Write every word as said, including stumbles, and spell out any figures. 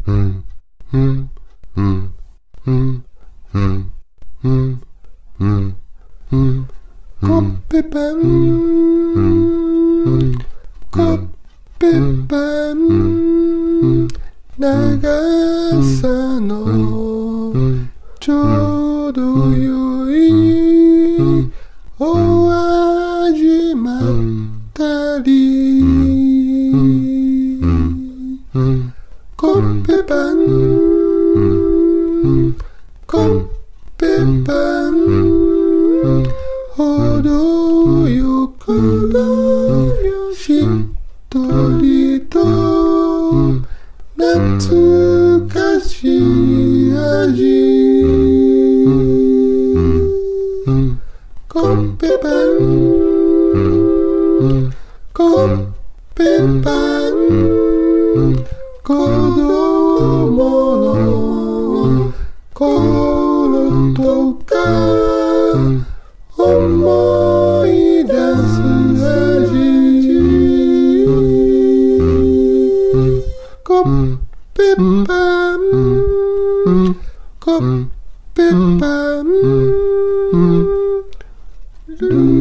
うんうんうんうんうんうんうんうんコッペパンコッペパン長さのちょうどよいお味まったりコッペパンコッペパンほどよくしっとりと懐かしい味コッペパンコッペパン子供の頃とか思い出す味コッペパンコッペパンルー